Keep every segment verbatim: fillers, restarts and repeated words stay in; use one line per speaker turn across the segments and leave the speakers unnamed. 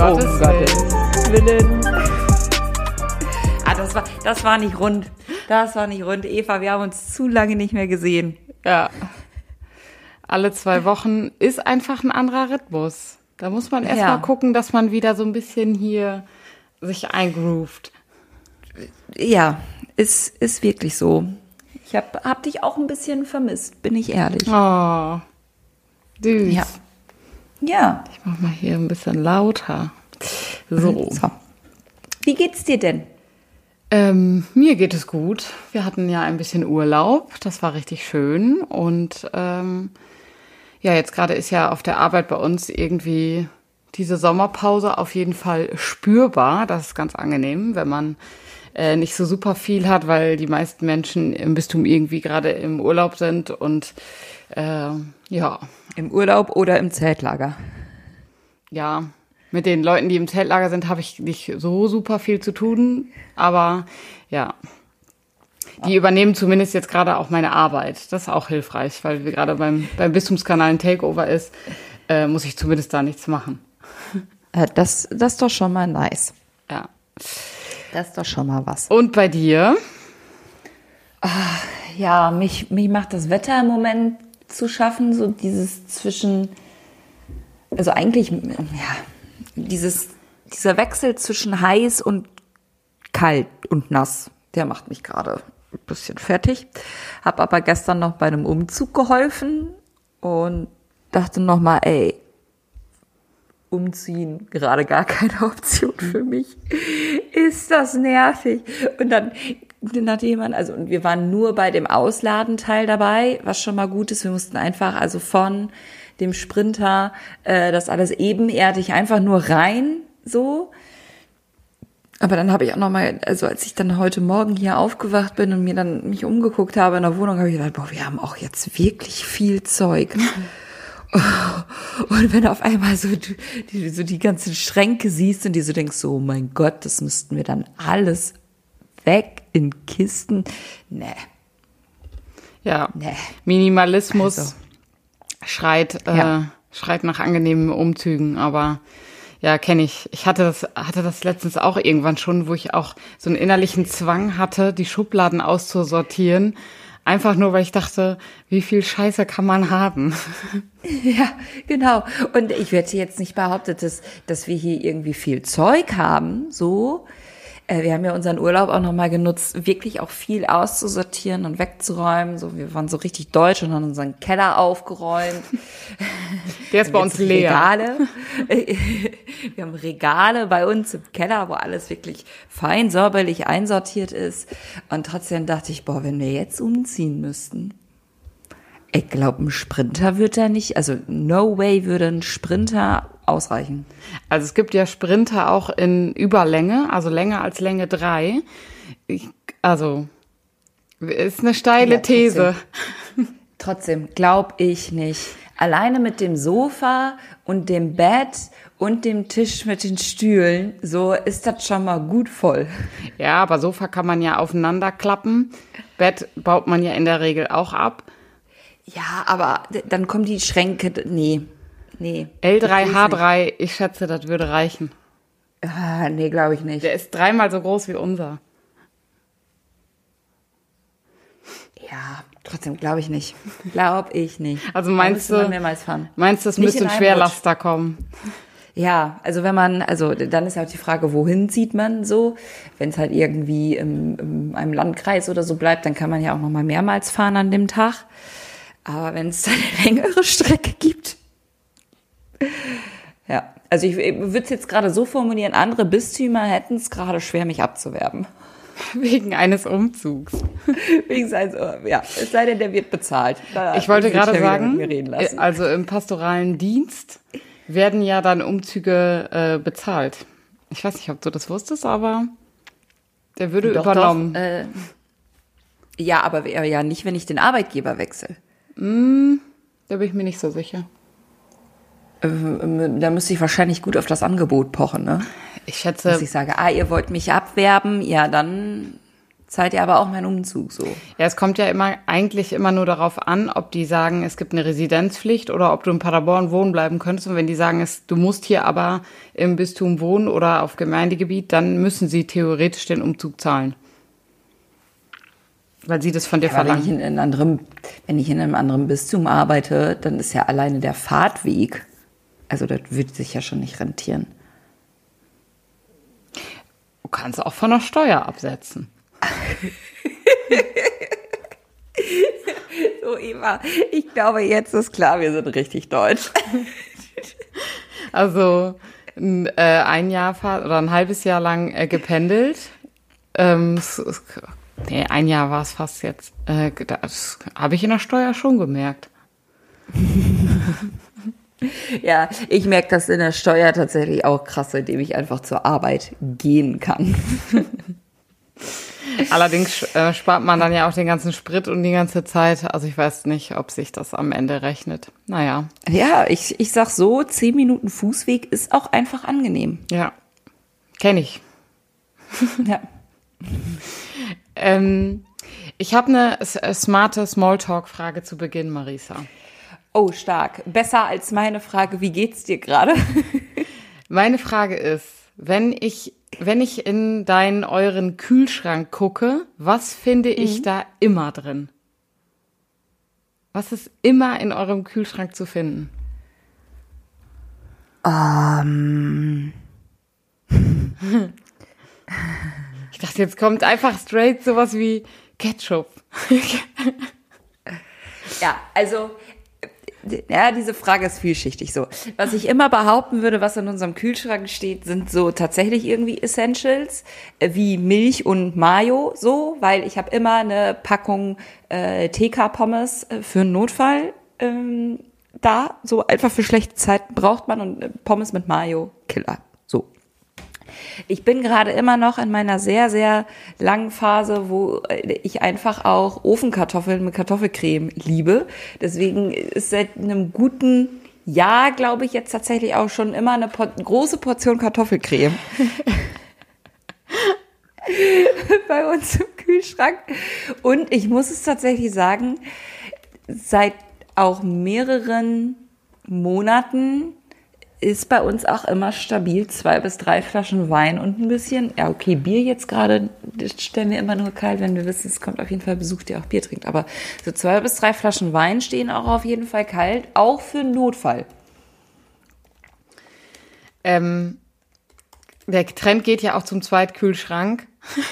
Gottes
um
Willen.
Gottes Willen. Ah, das war, das war nicht rund. Das war nicht rund. Eva, wir haben uns zu lange nicht mehr gesehen.
Ja. Alle zwei Wochen ist einfach ein anderer Rhythmus. Da muss man erst
Ja.
mal gucken, dass man wieder so ein bisschen hier sich eingroovt.
Ja, ist, ist wirklich so. Ich hab, hab dich auch ein bisschen vermisst, bin ich ehrlich.
Oh, süß.
Ja. Ja.
Ich mach mal hier ein bisschen lauter. So.
So. Wie geht's dir denn?
Ähm, mir geht es gut. Wir hatten ja ein bisschen Urlaub. Das war richtig schön. Und ähm, ja, jetzt gerade ist ja auf der Arbeit bei uns irgendwie diese Sommerpause auf jeden Fall spürbar. Das ist ganz angenehm, wenn man äh, nicht so super viel hat, weil die meisten Menschen im Bistum irgendwie gerade im Urlaub sind. Und äh, ja,
Im Urlaub oder im Zeltlager?
ja, mit den Leuten, die im Zeltlager sind, habe ich nicht so super viel zu tun. Aber ja, die übernehmen zumindest jetzt gerade auch meine Arbeit. Das ist auch hilfreich, weil wir gerade beim, beim Bistumskanal ein Takeover ist, äh, muss ich zumindest da nichts machen.
Äh, Das, das ist doch schon mal nice.
Ja.
Das ist doch schon mal was.
Und bei dir?
Ja, mich, mich macht das Wetter im Moment zu schaffen, so dieses zwischen, also eigentlich, ja, dieses, dieser Wechsel zwischen heiß und kalt und nass, der macht mich gerade ein bisschen fertig. Hab aber gestern noch bei einem Umzug geholfen und dachte noch mal, ey, umziehen, gerade gar keine Option für mich. Ist das nervig? Und dann, dann hat jemand, also und wir waren nur bei dem Ausladenteil dabei, was schon mal gut ist. Wir mussten einfach also von dem Sprinter äh, das alles ebenerdig einfach nur rein, so. Aber dann habe ich auch noch mal, also als ich dann heute Morgen hier aufgewacht bin und mir dann mich umgeguckt habe in der Wohnung, habe ich gedacht, boah, wir haben auch jetzt wirklich viel Zeug. Und wenn du auf einmal so die, so die ganzen Schränke siehst und die so denkst, so, oh mein Gott, das müssten wir dann alles weg in Kisten. Nee,
Ja,
nee.
Minimalismus
Also.
schreit, äh,
Ja.
schreit nach angenehmen Umzügen, aber ja, kenne ich. Ich hatte das, hatte das letztens auch irgendwann schon, wo ich auch so einen innerlichen Zwang hatte, die Schubladen auszusortieren. Einfach nur, weil ich dachte, wie viel Scheiße kann man haben?
Ja, genau. Und ich werde jetzt nicht behauptet, dass, dass wir hier irgendwie viel Zeug haben, so. Äh, Wir haben ja unseren Urlaub auch nochmal genutzt, wirklich auch viel auszusortieren und wegzuräumen. So, wir waren so richtig deutsch und haben unseren Keller aufgeräumt.
Der ist bei uns
Jetzt
leer.
Regale. Wir haben Regale bei uns im Keller, wo alles wirklich fein säuberlich einsortiert ist. Und trotzdem dachte ich, boah, wenn wir jetzt umziehen müssten. Ich glaube, ein Sprinter wird da nicht, also no way würde ein Sprinter ausreichen.
Also es gibt ja Sprinter auch in Überlänge, also länger als Länge drei. Ich, also ist eine steile
Ja,
These.
Trotzdem glaube ich nicht. Alleine mit dem Sofa und dem Bett und dem Tisch mit den Stühlen, so ist das schon mal gut voll.
Ja, aber Sofa kann man ja aufeinander klappen. Bett baut man ja in der Regel auch ab.
Ja, aber d- dann kommen die Schränke, nee, nee.
L drei,
Ich will's
H drei, ich schätze, das würde reichen.
nicht. Ah, nee, glaube ich nicht.
Der ist dreimal so groß wie unser.
Ja, trotzdem glaube ich nicht. Glaube ich nicht.
Also
Da
meinst
müsste man
du,
mehrmals fahren.
meinst du, es
Nicht
müsste
in
ein
einem
Schwerlaster kommen?
Ja, also wenn man, also dann ist ja auch die Frage, wohin zieht man so? Wenn es halt irgendwie im, im einem Landkreis oder so bleibt, dann kann man ja auch noch mal mehrmals fahren an dem Tag. Aber wenn es dann eine längere Strecke gibt, ja, also ich, ich würde es jetzt gerade so formulieren, andere Bistümer hätten es gerade schwer, mich abzuwerben.
Wegen eines Umzugs.
Wegen seins, ja, es sei denn, der wird bezahlt. Da
Ich wollte
will
gerade
ja wieder
sagen,
mit mir reden lassen.
also im pastoralen Dienst werden ja dann Umzüge äh, bezahlt. Ich weiß nicht, ob du das wusstest, aber der würde
Doch,
übernommen.
Doch, äh, ja, aber ja nicht, wenn ich den Arbeitgeber wechsle.
Da bin ich mir nicht so sicher.
Äh, Da müsste ich wahrscheinlich gut auf das Angebot pochen, ne?
Ich schätze,
Dass ich sage, ah, ihr wollt mich abwerben, ja, dann zahlt ja aber auch mein Umzug so.
Ja, es kommt ja immer eigentlich immer nur darauf an, ob die sagen, es gibt eine Residenzpflicht oder ob du in Paderborn wohnen bleiben könntest. Und wenn die sagen, es, du musst hier aber im Bistum wohnen oder auf Gemeindegebiet, dann müssen sie theoretisch den Umzug zahlen. Weil sie das von dir
Ja, aber wenn ich,
verlangen.
in einem anderen, wenn ich in einem anderen Bistum arbeite, dann ist ja alleine der Fahrtweg, also das würde sich ja schon nicht rentieren.
Du kannst auch von der Steuer absetzen.
So, Eva, ich glaube, jetzt ist klar, wir sind richtig deutsch.
Also ein, äh, ein Jahr fa- oder ein halbes Jahr lang äh, gependelt. Ähm, es, es, nee, ein Jahr war es fast jetzt. Äh, das habe ich in der Steuer schon gemerkt.
Ja, ich merke das in der Steuer tatsächlich auch krass, seitdem ich einfach zur Arbeit gehen kann.
Allerdings äh, spart man dann ja auch den ganzen Sprit und die ganze Zeit. Also ich weiß nicht, ob sich das am Ende rechnet. Naja.
Ja, ich, ich sag so, zehn Minuten Fußweg ist auch einfach angenehm.
Ja, kenne ich.
Ja.
Ähm, ich habe eine s- äh, smarte Smalltalk-Frage zu Beginn, Marisa.
Oh, stark. Besser als meine Frage, wie geht's dir gerade?
Meine Frage ist, wenn ich, wenn ich in deinen, euren Kühlschrank gucke, was finde ich
Mhm.
da immer drin? Was ist immer in eurem Kühlschrank zu finden?
Ähm,
Ich dachte, jetzt kommt einfach straight sowas wie Ketchup.
ja, also, ja, diese Frage ist vielschichtig so. Was ich immer behaupten würde, was in unserem Kühlschrank steht, sind so tatsächlich irgendwie Essentials, äh, wie Milch und Mayo, so, weil ich habe immer eine Packung äh, T K-Pommes äh, für einen Notfall ähm, da, so einfach für schlechte Zeiten braucht man und äh, Pommes mit Mayo, Killer, so. Ich bin gerade immer noch in meiner sehr, sehr langen Phase, wo ich einfach auch Ofenkartoffeln mit Kartoffelcreme liebe. Deswegen ist seit einem guten Jahr, glaube ich, jetzt tatsächlich auch schon immer eine Por- große Portion Kartoffelcreme bei uns im Kühlschrank. Und ich muss es tatsächlich sagen, seit auch mehreren Monaten ist bei uns auch immer stabil zwei bis drei Flaschen Wein und ein bisschen, ja okay, Bier jetzt gerade, das stellen wir immer nur kalt, wenn wir wissen, es kommt auf jeden Fall Besuch, der auch Bier trinkt. Aber so zwei bis drei Flaschen Wein stehen auch auf jeden Fall kalt, auch für einen Notfall.
Ähm, der Trend geht ja auch zum Zweitkühlschrank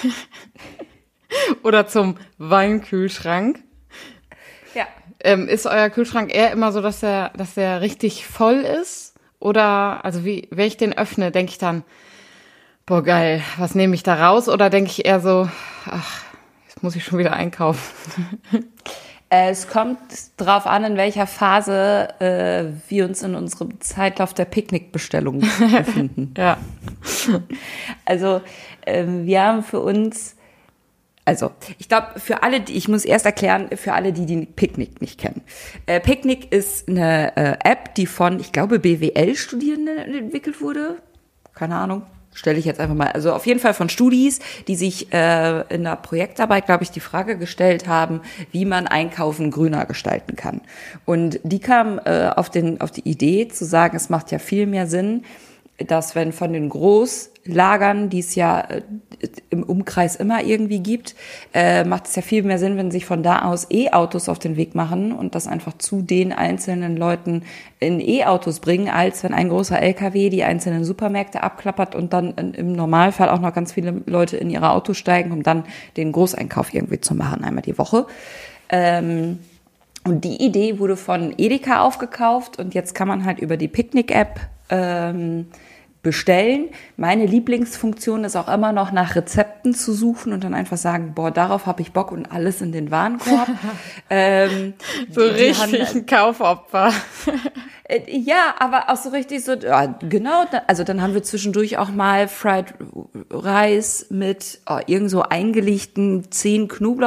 oder zum Weinkühlschrank.
Ja.
Ähm, ist euer Kühlschrank eher immer so, dass der, dass der richtig voll ist? Oder, also wie, wenn ich den öffne, denke ich dann, boah geil, was nehme ich da raus? Oder denke ich eher so, ach, jetzt muss ich schon wieder einkaufen.
Es kommt drauf an, in welcher Phase äh, wir uns in unserem Zeitlauf der Picknickbestellung befinden.
Ja.
Also ähm, wir haben für uns, also ich glaube, für alle, die, ich muss erst erklären, für alle, die die Picknick nicht kennen. Äh, Picknick ist eine äh, App, die von, ich glaube, B W L-Studierenden entwickelt wurde. Keine Ahnung, stelle ich jetzt einfach mal. Also auf jeden Fall von Studis, die sich äh, in der Projektarbeit, glaube ich, die Frage gestellt haben, wie man Einkaufen grüner gestalten kann. Und die kam äh, auf, den, auf die Idee zu sagen, es macht ja viel mehr Sinn, dass wenn von den Großlagern, die es ja äh, im Umkreis immer irgendwie gibt, äh, macht es ja viel mehr Sinn, wenn sich von da aus E-Autos auf den Weg machen und das einfach zu den einzelnen Leuten in E-Autos bringen, als wenn ein großer L K W die einzelnen Supermärkte abklappert und dann in, im Normalfall auch noch ganz viele Leute in ihre Autos steigen, um dann den Großeinkauf irgendwie zu machen, einmal die Woche. Ähm, und die Idee wurde von Edeka aufgekauft und jetzt kann man halt über die Picknick-App ähm, bestellen. Meine Lieblingsfunktion ist auch immer noch nach Rezepten zu suchen und dann einfach sagen, boah, darauf habe ich Bock und alles in den Warenkorb. ähm,
So
die
richtig
haben-
ein Kaufopfer.
äh, Ja, aber auch so richtig so, ja, genau, da- also dann haben wir zwischendurch auch mal Fried Rice mit oh, irgend so eingelegten zehn Knoblauch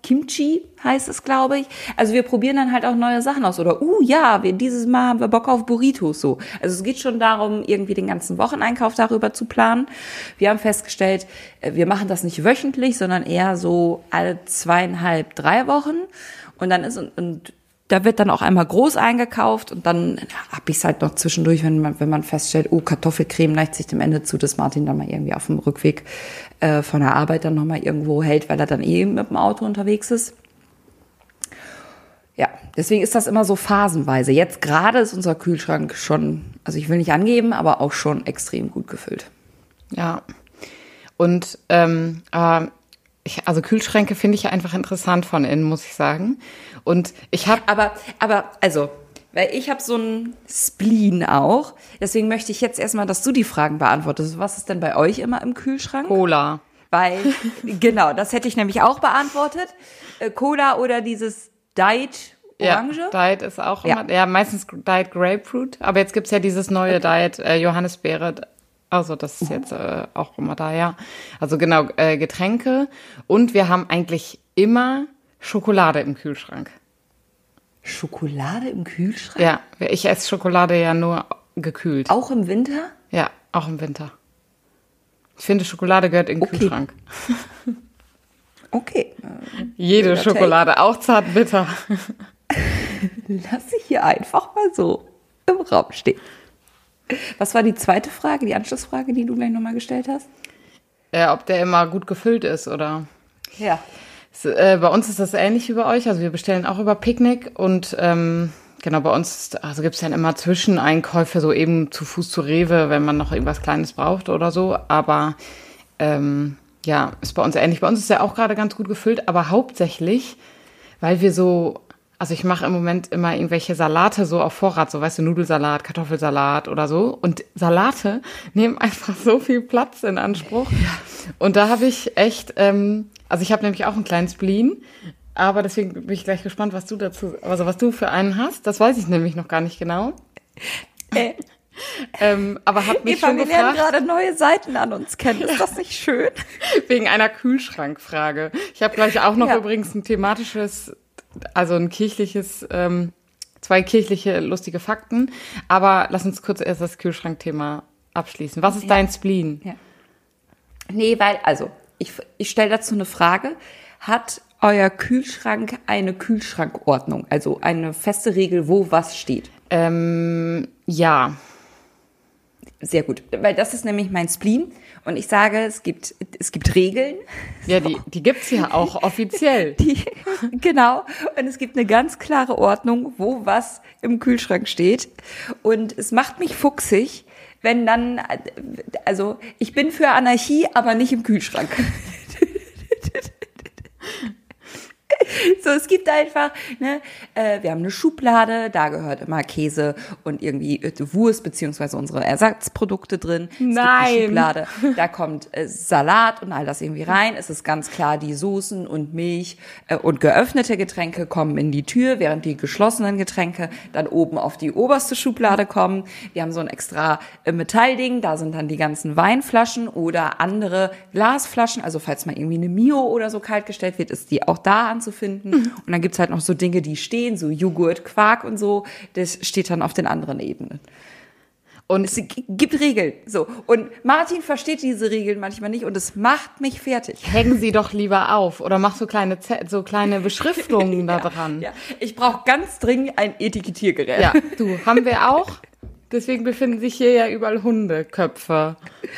Kimchi heißt es, glaube ich. Also wir probieren dann halt auch neue Sachen aus. Oder, uh, ja, wir, dieses Mal haben wir Bock auf Burritos, so. Also es geht schon darum, irgendwie den ganzen Wocheneinkauf darüber zu planen. Wir haben festgestellt, wir machen das nicht wöchentlich, sondern eher so alle zweieinhalb, drei Wochen. Und dann ist, und, und da wird dann auch einmal groß eingekauft und dann hab ich es halt noch zwischendurch, wenn man, wenn man feststellt, oh, Kartoffelcreme neigt sich dem Ende zu, dass Martin dann mal irgendwie auf dem Rückweg äh, von der Arbeit dann nochmal irgendwo hält, weil er dann eh mit dem Auto unterwegs ist. Ja, deswegen ist das immer so phasenweise. Jetzt gerade ist unser Kühlschrank schon, also ich will nicht angeben, aber auch schon extrem gut gefüllt.
Ja, und ähm, äh, ich, also Kühlschränke finde ich ja einfach interessant von innen, muss ich sagen. Und ich habe
aber, aber also, weil ich habe so einen Spleen auch. Deswegen möchte ich jetzt erstmal, dass du die Fragen beantwortest. Was ist denn bei euch immer im Kühlschrank?
Cola.
Weil, genau, das hätte ich nämlich auch beantwortet. Äh, Cola oder dieses Diet Orange?
Ja, Diet ist auch immer, ja, ja meistens Diet Grapefruit. Aber jetzt gibt's ja dieses neue okay. Diet äh, Johannisbeere. Also das ist jetzt äh, auch immer da, ja. Also genau, äh, Getränke. Und wir haben eigentlich immer Schokolade im Kühlschrank.
Schokolade im Kühlschrank?
Ja, ich esse Schokolade ja nur gekühlt.
Auch im Winter?
Ja, auch im Winter. Ich finde, Schokolade gehört in den
okay.
Kühlschrank.
Okay.
Jede Schokolade, auch zartbitter.
Lass ich hier einfach mal so im Raum stehen. Was war die zweite Frage, die Anschlussfrage, die du gleich nochmal gestellt hast?
Äh, ob der immer gut gefüllt ist, oder?
Ja.
Es, äh, bei uns ist das ähnlich wie bei euch. Also wir bestellen auch über Picknick und ähm, genau, bei uns also gibt es dann immer Zwischeneinkäufe, so eben zu Fuß zu Rewe, wenn man noch irgendwas Kleines braucht oder so. Aber ähm, ja, ist bei uns ähnlich. Bei uns ist ja auch gerade ganz gut gefüllt, aber hauptsächlich, weil wir so... Also ich mache im Moment immer irgendwelche Salate so auf Vorrat, so weißt du, Nudelsalat, Kartoffelsalat oder so. Und Salate nehmen einfach so viel Platz in Anspruch. Und da habe ich echt, ähm, also ich habe nämlich auch einen kleinen Spleen, aber deswegen bin ich gleich gespannt, was du dazu, also was du für einen hast. Das weiß ich nämlich noch gar nicht genau.
Äh.
ähm, aber hab mich
Eva,
schon
wir
gefragt,
lernen gerade neue Seiten an uns kennen. Ist das nicht schön?
Wegen einer Kühlschrankfrage. Ich habe gleich auch noch ja. übrigens ein thematisches, also ein kirchliches, ähm, zwei kirchliche lustige Fakten. Aber lass uns kurz erst das Kühlschrankthema abschließen. Was ist ja. dein Spleen?
Ja. Nee, weil, also, ich, ich stelle dazu eine Frage. Hat euer Kühlschrank eine Kühlschrankordnung? Also eine feste Regel, wo was steht?
Ähm, ja.
Sehr gut, weil das ist nämlich mein Spleen und ich sage, es gibt es gibt Regeln.
Ja, die die gibt's ja auch offiziell.
Die, genau, und es gibt eine ganz klare Ordnung, wo was im Kühlschrank steht und es macht mich fuchsig, wenn dann, also ich bin für Anarchie, aber nicht im Kühlschrank. So, es gibt einfach, ne, äh, wir haben eine Schublade, da gehört immer Käse und irgendwie Wurst beziehungsweise unsere Ersatzprodukte drin. Es
Nein.
gibt eine Schublade, da kommt äh, Salat und all das irgendwie rein. Es ist ganz klar, die Soßen und Milch äh, und geöffnete Getränke kommen in die Tür, während die geschlossenen Getränke dann oben auf die oberste Schublade kommen. Wir haben so ein extra äh, Metallding, da sind dann die ganzen Weinflaschen oder andere Glasflaschen. Also falls mal irgendwie eine Mio oder so kaltgestellt wird, ist die auch da anzufinden. Finden. Und dann gibt's halt noch so Dinge, die stehen, so Joghurt, Quark und so. Das steht dann auf den anderen Ebenen. Und es gibt Regeln. So. Und Martin versteht diese Regeln manchmal nicht und es macht mich fertig.
Hängen sie doch lieber auf oder mach so kleine Z- so kleine Beschriftungen da dran.
Ja, ja. Ich brauche ganz dringend ein Etikettiergerät.
Ja, du, haben wir auch. Deswegen befinden sich hier ja überall Hundeköpfe.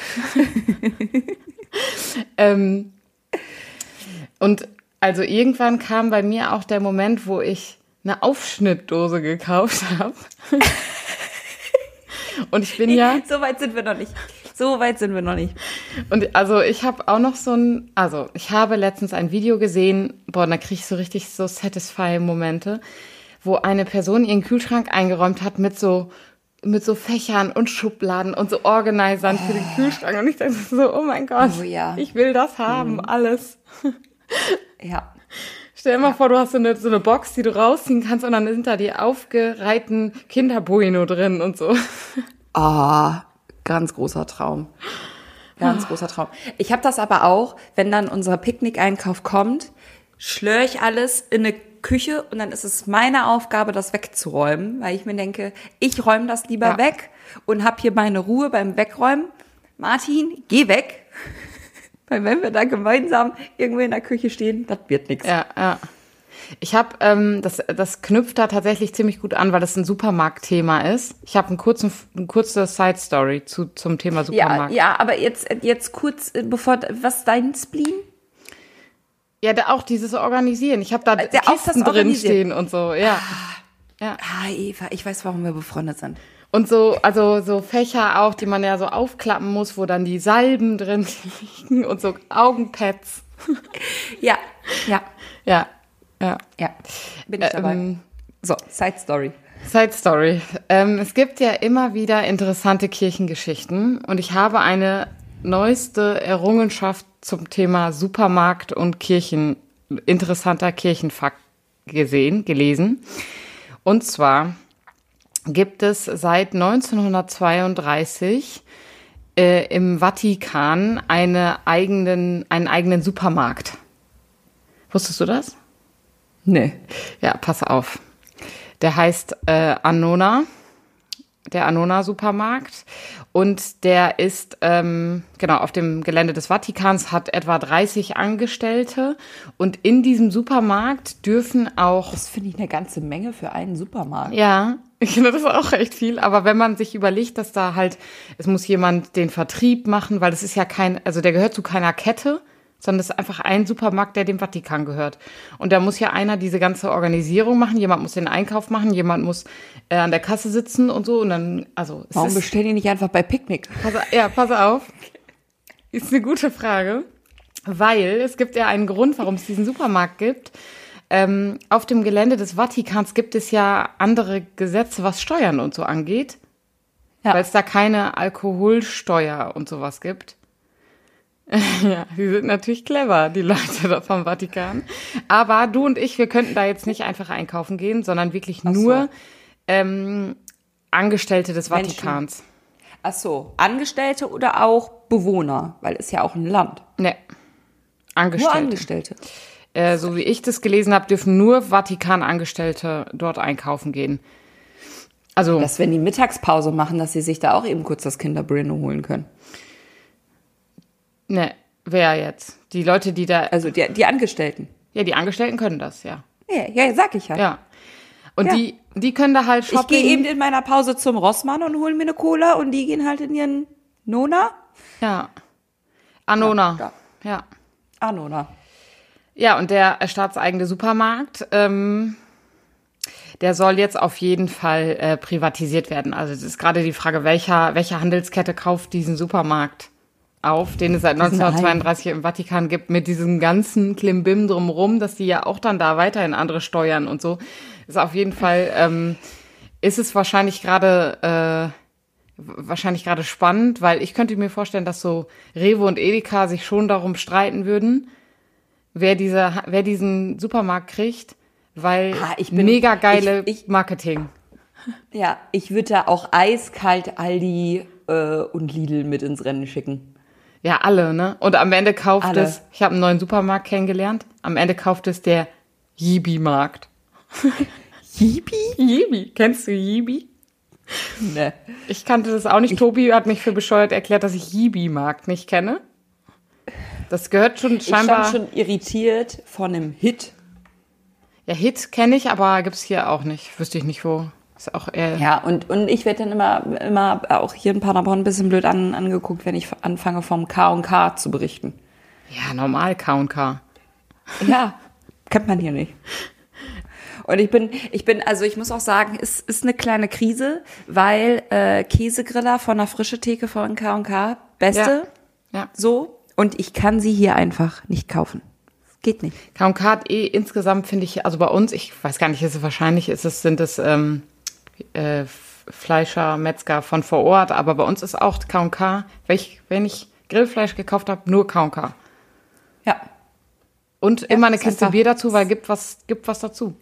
ähm, und Also irgendwann kam bei mir auch der Moment, wo ich eine Aufschnittdose gekauft habe. Und ich bin ja...
So weit sind wir noch nicht. So weit sind wir noch nicht.
Und also ich habe auch noch so ein... Also ich habe letztens ein Video gesehen, boah, da kriege ich so richtig so satisfying Momente, wo eine Person ihren Kühlschrank eingeräumt hat mit so... mit so Fächern und Schubladen und so Organisern oh. für den Kühlschrank. Und ich dachte so, oh mein Gott,
oh, ja.
ich will das haben, mhm. alles.
Ja.
Stell dir mal
ja.
vor, du hast so eine, so eine Box, die du rausziehen kannst und dann sind da die aufgereihten Kinderbueno drin und so.
Ah, oh, ganz großer Traum. Ganz oh. großer Traum. Ich habe das aber auch, wenn dann unser Picknick-Einkauf kommt, schlöre ich alles in eine Küche und dann ist es meine Aufgabe, das wegzuräumen, weil ich mir denke, ich räume das lieber
Ja.
weg und habe hier meine Ruhe beim Wegräumen. Martin, geh weg. Weil wenn wir da gemeinsam irgendwo in der Küche stehen, das wird nichts.
Ja, ja. Ich habe, ähm, das, das knüpft da tatsächlich ziemlich gut an, weil das ein Supermarktthema ist. Ich habe einen kurzen, eine kurze Side-Story zu, zum Thema
Ja,
Supermarkt.
ja, aber jetzt, jetzt kurz, äh, bevor, was ist dein Spleen?
Ja, da auch dieses Organisieren. Ich habe da
Ja, auch das
Kisten drin
Organisieren.
stehen und so, ja. ja.
Ah, Eva, ich weiß, warum wir befreundet sind.
Und so, also so Fächer auch, die man ja so aufklappen muss, wo dann die Salben drin liegen und so Augenpads.
Ja, ja,
Ja, ja.
ja, bin ich dabei.
Ähm,
So, Side Story.
Side Story. Ähm, es gibt ja immer wieder interessante Kirchengeschichten und ich habe eine neueste Errungenschaft zum Thema Supermarkt und Kirchen, interessanter Kirchenfakt gesehen, gelesen. Und zwar gibt es seit neunzehnhundertzweiunddreißig äh, im Vatikan eine eigenen, einen eigenen Supermarkt. Wusstest du das?
Nee.
Ja, pass auf. Der heißt äh, Annona, der Annona-Supermarkt. Und der ist, ähm, genau, auf dem Gelände des Vatikans, hat etwa dreißig Angestellte. Und in diesem Supermarkt dürfen auch...
Das finde ich eine ganze Menge für einen Supermarkt.
Ja, ich finde das auch echt viel. Aber wenn man sich überlegt, dass da halt, es muss jemand den Vertrieb machen, weil das ist ja kein, also der gehört zu keiner Kette, sondern das ist einfach ein Supermarkt, der dem Vatikan gehört. Und da muss ja einer diese ganze Organisierung machen, jemand muss den Einkauf machen, jemand muss äh, an der Kasse sitzen und so. Und dann, also es
Warum
ist,
bestellen die nicht einfach bei Picknick?
pass, ja, pass auf, ist eine gute Frage, weil es gibt ja einen Grund, warum es diesen Supermarkt gibt. Ähm, auf dem Gelände des Vatikans gibt es ja andere Gesetze, was Steuern und so angeht,
Ja.
weil es da keine Alkoholsteuer und sowas gibt. Ja, die sind natürlich clever, die Leute da vom Vatikan. Aber du und ich, wir könnten da jetzt nicht einfach einkaufen gehen, sondern wirklich
Ach so.
nur ähm, Angestellte des
Menschen.
Vatikans.
Ach so, Angestellte oder auch Bewohner, weil es ja auch ein Land.
Ne,
Nur
Angestellte.
Angestellte.
Äh, so wie ich das gelesen habe, dürfen nur Vatikan-Angestellte dort einkaufen gehen. Also,
Dass wenn die Mittagspause machen, dass sie sich da auch eben kurz das Kinderbueno holen können.
ne, wer jetzt? Die Leute, die da,
Also die, die Angestellten.
ja, die Angestellten können das, ja.
Ja, ja, sag ich ja.
Ja. Und
Ja.
die, die können da halt shopping.
Ich gehe eben in meiner Pause zum Rossmann und hole mir eine Cola und die gehen halt in ihren Nona.
Ja. Anona.
Ja,
Ja.
Ah, Nona.
Ja, und der staatseigene Supermarkt, ähm, der soll jetzt auf jeden Fall äh, privatisiert werden. Also es ist gerade die Frage, welcher, welche Handelskette kauft diesen Supermarkt auf, den es seit neunzehnhundertzweiunddreißig im Vatikan gibt, mit diesem ganzen Klimbim drumherum, dass die ja auch dann da weiterhin andere steuern und so. Ist auf jeden Fall, ähm, ist es wahrscheinlich gerade äh, wahrscheinlich gerade spannend, weil ich könnte mir vorstellen, dass so Rewe und Edeka sich schon darum streiten würden, wer dieser, wer diesen Supermarkt kriegt, weil
Ah, ich bin-
mega geile
ich- ich-
Marketing.
Ja, ich würde da auch eiskalt Aldi äh, und Lidl mit ins Rennen schicken.
Ja, alle, ne? Und am Ende kauft
Alle.
es, ich habe einen neuen Supermarkt kennengelernt, am Ende kauft es der Yibi-Markt.
Yibi?
Yibi, kennst du Yibi?
Ne.
Ich kannte das auch nicht. Tobi hat mich für bescheuert erklärt, dass ich Yibi-Markt nicht kenne. Das gehört schon
Ich
scheinbar...
stand schon irritiert von einem Hit.
Ja, Hit kenne ich, aber gibt's hier auch nicht. Wüsste ich nicht wo. Ist auch eher...
Ja, und, und ich werde dann immer, immer auch hier in Paderborn ein bisschen blöd an, angeguckt, wenn ich anfange vom K und K zu berichten.
Ja, normal K und K.
Ja, kennt man hier nicht. Und ich bin, ich bin, also ich muss auch sagen, es ist eine kleine Krise, weil äh, Käsegriller von der Frische Theke von K und K, beste,
Ja.
so, und ich kann sie hier einfach nicht kaufen. Geht nicht.
K und K hat eh insgesamt, finde ich, also bei uns, ich weiß gar nicht, ist es wahrscheinlich, ist es, sind es ähm, äh, Fleischer, Metzger von vor Ort, aber bei uns ist auch K und K, wenn ich, wenn ich Grillfleisch gekauft habe, nur K und K.
Ja.
Und immer eine
ist
Kiste
einfach-
Bier dazu, weil gibt was, gibt was dazu.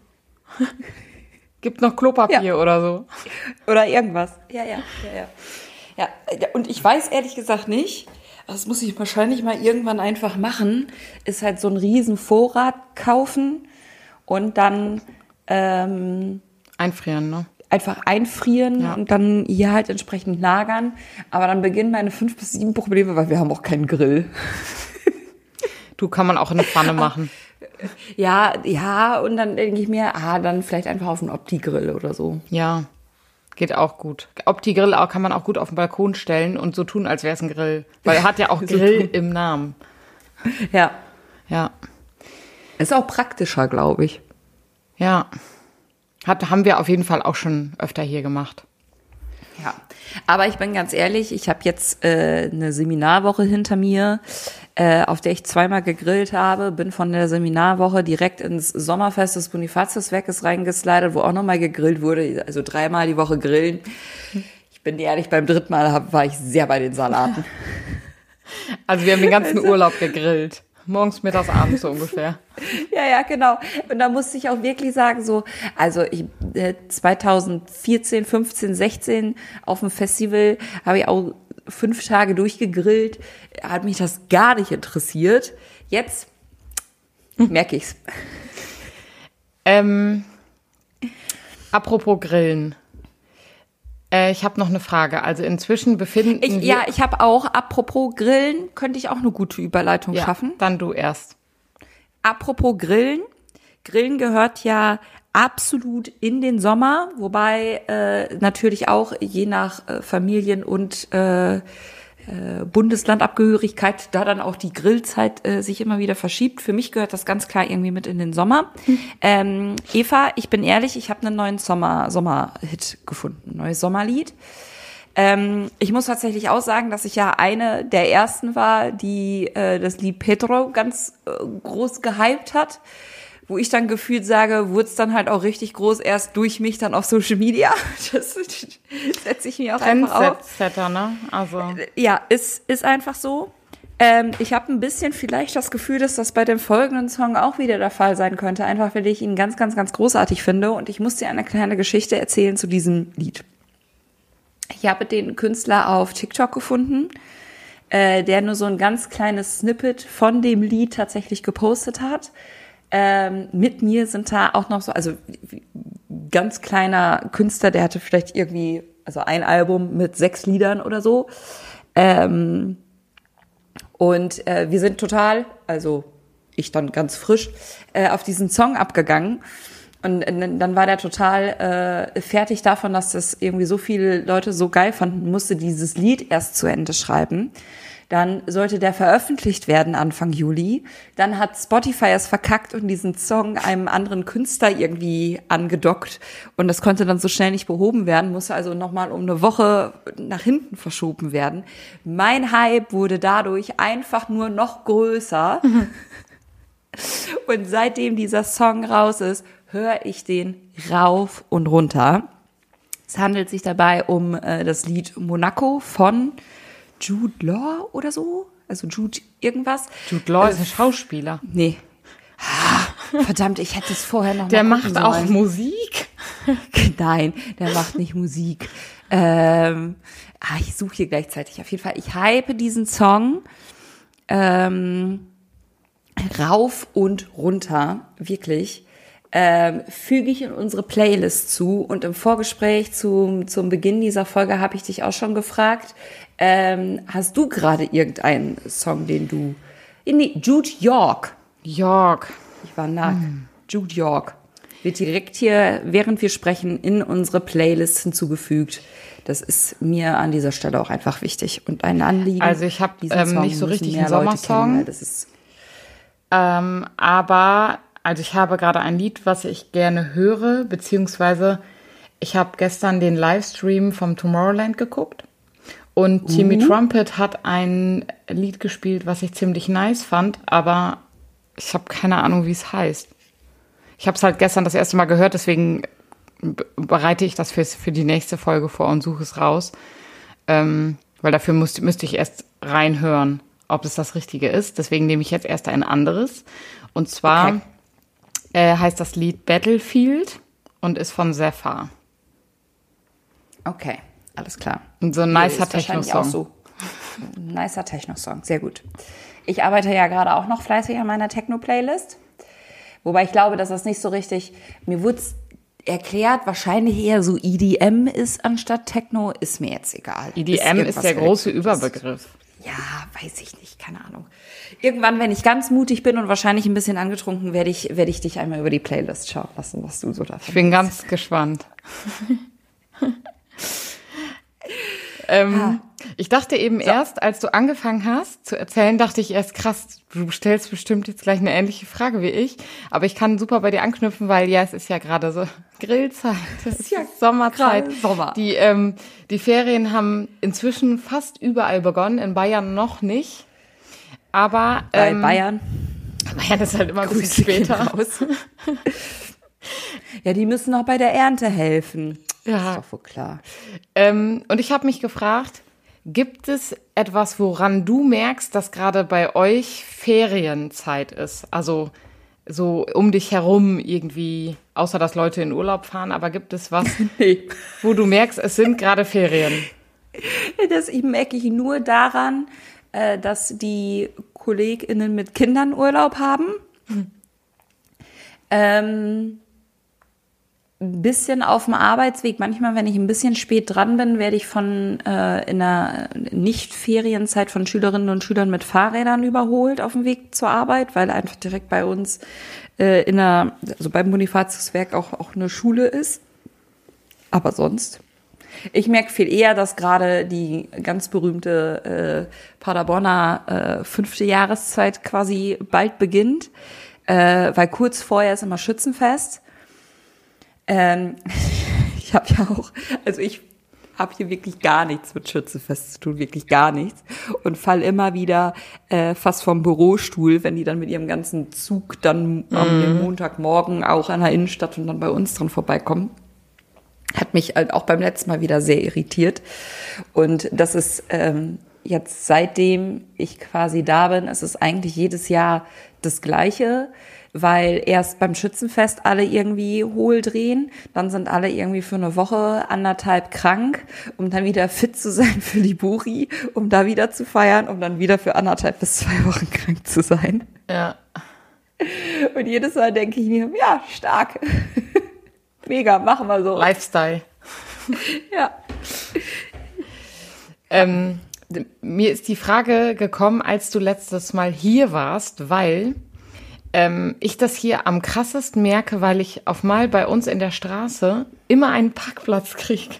Gibt noch Klopapier
Ja.
oder so.
Oder irgendwas. Ja, ja, ja, ja. Ja, und ich weiß ehrlich gesagt nicht, das muss ich wahrscheinlich mal irgendwann einfach machen, ist halt so einen riesen Vorrat kaufen und dann ähm,
einfrieren, ne?
Einfach einfrieren
Ja.
und dann hier halt entsprechend lagern. Aber dann beginnen meine fünf bis sieben Probleme, weil wir haben auch keinen Grill.
Du, kann man auch in eine Pfanne machen.
Ja, ja, und dann denke ich mir, ah, dann vielleicht einfach auf einen Opti-Grill oder so.
Ja, geht auch gut. Opti-Grill auch- kann man auch gut auf den Balkon stellen und so tun, als wäre es ein Grill. Weil er hat ja auch
So
Grill
tun.
im Namen.
Ja.
Ja,
Ist auch praktischer, glaube ich.
ja. Hat, haben wir auf jeden Fall auch schon öfter hier gemacht.
Ja, aber ich bin ganz ehrlich, ich habe jetzt äh, eine Seminarwoche hinter mir, äh, auf der ich zweimal gegrillt habe, bin von der Seminarwoche direkt ins Sommerfest des Bonifatiuswerkes reingeslidet, wo auch nochmal gegrillt wurde, also dreimal die Woche grillen. Ich bin ehrlich, beim dritten Mal hab, war ich sehr bei den Salaten.
Also wir haben den ganzen Urlaub gegrillt. Morgens, mittags, abends so ungefähr.
Ja, ja, genau. Und da musste ich auch wirklich sagen, so, also ich, äh, zwanzig vierzehn, fünfzehn, sechzehn auf dem Festival habe ich auch fünf Tage durchgegrillt, hat mich das gar nicht interessiert. Jetzt merke ich's.
Ähm, apropos Grillen. Äh, ich habe noch eine Frage. Also inzwischen befinden
Ich,
wir...
ja, ich habe auch, apropos Grillen, könnte ich auch eine gute Überleitung
Ja,
schaffen.
dann du erst.
Apropos Grillen. Grillen gehört ja absolut in den Sommer, wobei äh, natürlich auch je nach äh, Familien- und äh, äh, Bundeslandabgehörigkeit da dann auch die Grillzeit äh, sich immer wieder verschiebt. Für mich gehört das ganz klar irgendwie mit in den Sommer. Mhm. Ähm, Eva, ich bin ehrlich, ich habe einen neuen Sommer Sommerhit gefunden, ein neues Sommerlied. Ähm, ich muss tatsächlich auch sagen, dass ich ja eine der ersten war, die äh, das Lied Pedro ganz äh, groß gehypt hat, wo ich dann gefühlt sage, wurde es dann halt auch richtig groß, erst durch mich dann auf Social Media. Das setze ich mir auch einfach auf.
Trendsetter, ne? Also
Ja, ist, ist einfach so. Ähm, ich habe ein bisschen vielleicht das Gefühl, dass das bei dem folgenden Song auch wieder der Fall sein könnte, einfach weil ich ihn ganz, ganz, ganz großartig finde. Und ich muss dir eine kleine Geschichte erzählen zu diesem Lied. Ich habe den Künstler auf TikTok gefunden, äh, der nur so ein ganz kleines Snippet von dem Lied tatsächlich gepostet hat. Ähm, mit mir sind da auch noch so, also ganz kleiner Künstler, der hatte vielleicht irgendwie, also ein Album mit sechs Liedern oder so. Ähm, und äh, wir sind total, also ich dann ganz frisch, äh, auf diesen Song abgegangen. Und dann war der total äh, fertig davon, dass das irgendwie so viele Leute so geil fanden, musste dieses Lied erst zu Ende schreiben. Dann sollte der veröffentlicht werden Anfang Juli. Dann hat Spotify es verkackt und diesen Song einem anderen Künstler irgendwie angedockt. Und das konnte dann so schnell nicht behoben werden, musste also nochmal um eine Woche nach hinten verschoben werden. Mein Hype wurde dadurch einfach nur noch größer. Mhm. Und seitdem dieser Song raus ist, höre ich den rauf und runter. Es handelt sich dabei um äh, das Lied Monaco von Jude Law oder so. Also Jude irgendwas.
Jude Law
äh,
ist ein Schauspieler.
Nee. Verdammt, ich hätte es vorher noch
Der
mal
macht
gucken
auch
sollen.
Musik?
Nein, der macht nicht Musik. Ähm, ah, ich suche hier gleichzeitig. Auf jeden Fall, ich hype diesen Song ähm, rauf und runter, wirklich. Ähm, füge ich in unsere Playlist zu. Und im Vorgespräch zum, zum Beginn dieser Folge habe ich dich auch schon gefragt, ähm, hast du gerade irgendeinen Song, den du... Nee, Jude York.
York.
Ich war nah. Hm. Jude York. Wird direkt hier, während wir sprechen, in unsere Playlist hinzugefügt. Das ist mir an dieser Stelle auch einfach wichtig und ein Anliegen.
Also ich habe ähm, nicht so richtig einen Sommersong.
Das ist
ähm, aber... Also ich habe gerade ein Lied, was ich gerne höre, beziehungsweise ich habe gestern den Livestream vom Tomorrowland geguckt und uh. Timmy Trumpet hat ein Lied gespielt, was ich ziemlich nice fand, aber ich habe keine Ahnung, wie es heißt. Ich habe es halt gestern das erste Mal gehört, deswegen bereite ich das für, für die nächste Folge vor und suche es raus, ähm, weil dafür müsste, müsste ich erst reinhören, ob es das Richtige ist. Deswegen nehme ich jetzt erst ein anderes und zwar... Okay. Äh, heißt das Lied Battlefield und ist von Zephyr.
Okay, alles klar.
Und so ein nicer Techno-Song.
So. Nicer Techno-Song, sehr gut. Ich arbeite ja gerade auch noch fleißig an meiner Techno-Playlist. Wobei ich glaube, dass das nicht so richtig, mir wurde es erklärt, wahrscheinlich eher so E D M ist anstatt Techno, ist mir jetzt egal.
E D M ist, ist der große Überbegriff.
Ja, weiß ich nicht, keine Ahnung. Irgendwann, wenn ich ganz mutig bin und wahrscheinlich ein bisschen angetrunken, werde ich, werde ich dich einmal über die Playlist schauen lassen, was du so davon
Ich bin ganz gespannt. ähm, ah. Ich dachte eben so. erst, als du angefangen hast zu erzählen, dachte ich erst, krass, du stellst bestimmt jetzt gleich eine ähnliche Frage wie ich. Aber ich kann super bei dir anknüpfen, weil ja, es ist ja gerade so Grillzeit, es ist ja Sommerzeit.
Sommer.
Die, ähm, die Ferien haben inzwischen fast überall begonnen, in Bayern noch nicht. Aber
bei
ähm,
Bayern.
Bayern ist halt immer ein bisschen später.
Ja, die müssen auch bei der Ernte helfen.
Ja.
Das ist doch wohl klar.
Ähm, und ich habe mich gefragt, gibt es etwas, woran du merkst, dass gerade bei euch Ferienzeit ist? Also so um dich herum irgendwie, außer dass Leute in Urlaub fahren, aber gibt es was,
nee.
wo du merkst, es sind gerade Ferien?
Das merke ich nur daran, dass die KollegInnen mit Kindern Urlaub haben. Hm. Ähm, ein bisschen auf dem Arbeitsweg. Manchmal, wenn ich ein bisschen spät dran bin, werde ich von äh, in der Nicht-Ferienzeit von Schülerinnen und Schülern mit Fahrrädern überholt auf dem Weg zur Arbeit, weil einfach direkt bei uns äh, in der, also beim Bonifatiuswerk auch, auch eine Schule ist. Aber sonst. Ich merke viel eher, dass gerade die ganz berühmte äh, Paderborner äh, fünfte Jahreszeit quasi bald beginnt, äh, weil kurz vorher ist immer Schützenfest. Ähm, ich habe ja auch, also ich habe hier wirklich gar nichts mit Schützenfest zu tun, wirklich gar nichts und fall immer wieder äh, fast vom Bürostuhl, wenn die dann mit ihrem ganzen Zug dann mhm. am Montagmorgen auch an der Innenstadt und dann bei uns dran vorbeikommen. Hat mich halt auch beim letzten Mal wieder sehr irritiert und das ist ähm, jetzt seitdem ich quasi da bin, ist es eigentlich jedes Jahr das Gleiche, weil erst beim Schützenfest alle irgendwie hohl drehen, dann sind alle irgendwie für eine Woche, anderthalb krank, um dann wieder fit zu sein für die Buri, um da wieder zu feiern, um dann wieder für anderthalb bis zwei Wochen krank zu sein.
Ja.
Und jedes Mal denke ich mir, ja, stark. Mega, machen wir so.
Lifestyle.
Ja.
Ähm, mir ist die Frage gekommen, als du letztes Mal hier warst, weil ähm, ich das hier am krassesten merke, weil ich auf mal bei uns in der Straße immer einen Parkplatz kriege.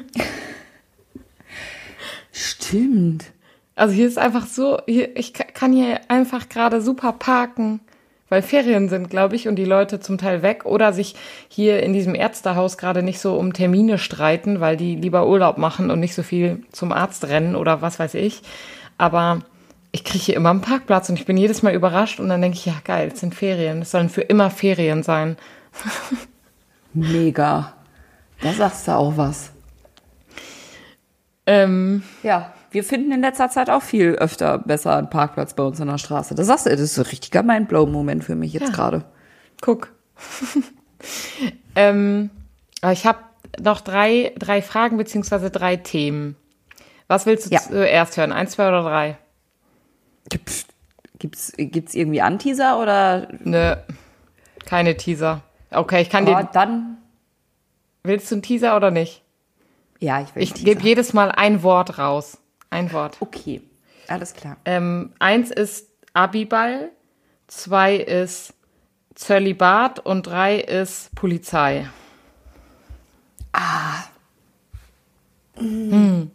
Stimmt.
Also hier ist einfach so, hier, ich kann hier einfach gerade super parken, weil Ferien sind, glaube ich, und die Leute zum Teil weg oder sich hier in diesem Ärztehaus gerade nicht so um Termine streiten, weil die lieber Urlaub machen und nicht so viel zum Arzt rennen oder was weiß ich. Aber ich kriege hier immer einen Parkplatz und ich bin jedes Mal überrascht und dann denke ich, ja geil, es sind Ferien, es sollen für immer Ferien sein.
Mega. Da sagst du auch was.
Ähm,
ja. Wir finden in letzter Zeit auch viel öfter besser einen Parkplatz bei uns in der Straße. Das sagst du, das ist ein richtiger Mindblow-Moment für mich jetzt ja. gerade.
Guck. ähm, ich habe noch drei, drei Fragen beziehungsweise drei Themen. Was willst du ja. zuerst hören? Eins, zwei oder drei?
Gibt's, gibt's irgendwie Anteaser oder?
Nö, keine Teaser. Okay, ich kann
oh,
dir...
dann...
Willst du einen Teaser oder nicht?
Ja, ich will
Ich gebe jedes Mal ein Wort raus. Ein Wort.
Okay, alles klar.
Ähm, eins ist Abiball, zwei ist Zölibat und drei ist Polizei.
Ah.
Hm.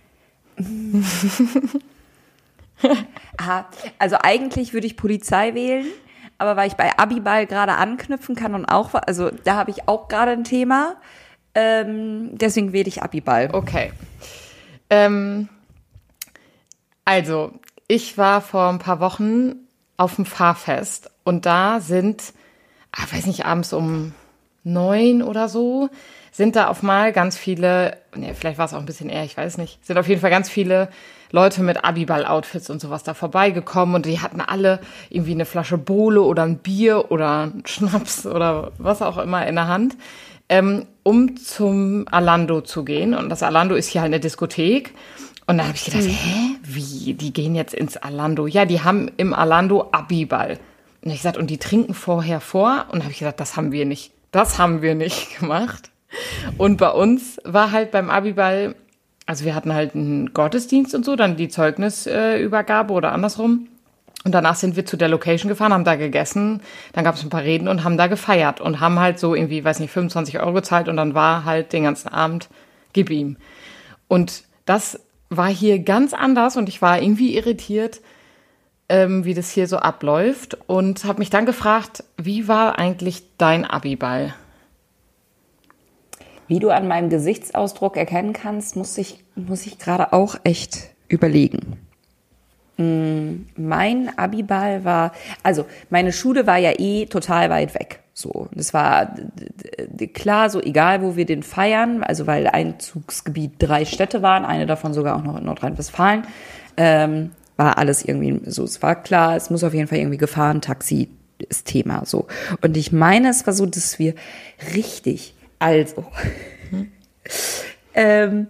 ah, also eigentlich würde ich Polizei wählen, aber weil ich bei Abiball gerade anknüpfen kann und auch, also da habe ich auch gerade ein Thema, ähm, deswegen wähle ich Abiball.
Okay. Ähm, also, ich war vor ein paar Wochen auf dem Fahrfest und da sind, ah, weiß nicht, abends um neun oder so, sind da auf mal ganz viele, ne, vielleicht war es auch ein bisschen eher, ich weiß nicht, sind auf jeden Fall ganz viele Leute mit Abiball-Outfits und sowas da vorbeigekommen und die hatten alle irgendwie eine Flasche Bowle oder ein Bier oder einen Schnaps oder was auch immer in der Hand, ähm, um zum Alando zu gehen. Und das Alando ist hier halt eine Diskothek. Und da habe ich gedacht, hä, wie, die gehen jetzt ins Alando. Ja, die haben im Alando Abiball. Und ich gesagt, und die trinken vorher vor. Und habe ich gesagt, das haben wir nicht. Das haben wir nicht gemacht. Und bei uns war halt beim Abiball, also wir hatten halt einen Gottesdienst und so, dann die Zeugnisübergabe oder andersrum. Und danach sind wir zu der Location gefahren, haben da gegessen, dann gab es ein paar Reden und haben da gefeiert und haben halt so irgendwie, weiß nicht, fünfundzwanzig Euro gezahlt und dann war halt den ganzen Abend, gib ihm. Und das war hier ganz anders und ich war irgendwie irritiert, ähm, wie das hier so abläuft und habe mich dann gefragt, wie war eigentlich dein Abiball?
Wie du an meinem Gesichtsausdruck erkennen kannst, muss ich, muss ich gerade auch echt überlegen. Mein Abiball war, also meine Schule war ja eh total weit weg. So, das war klar, so egal, wo wir den feiern, also weil Einzugsgebiet drei Städte waren, eine davon sogar auch noch in Nordrhein-Westfalen, ähm, war alles irgendwie so. Es war klar, es muss auf jeden Fall irgendwie gefahren, Taxi ist Thema. So, und ich meine, es war so, dass wir richtig, also hm. ähm,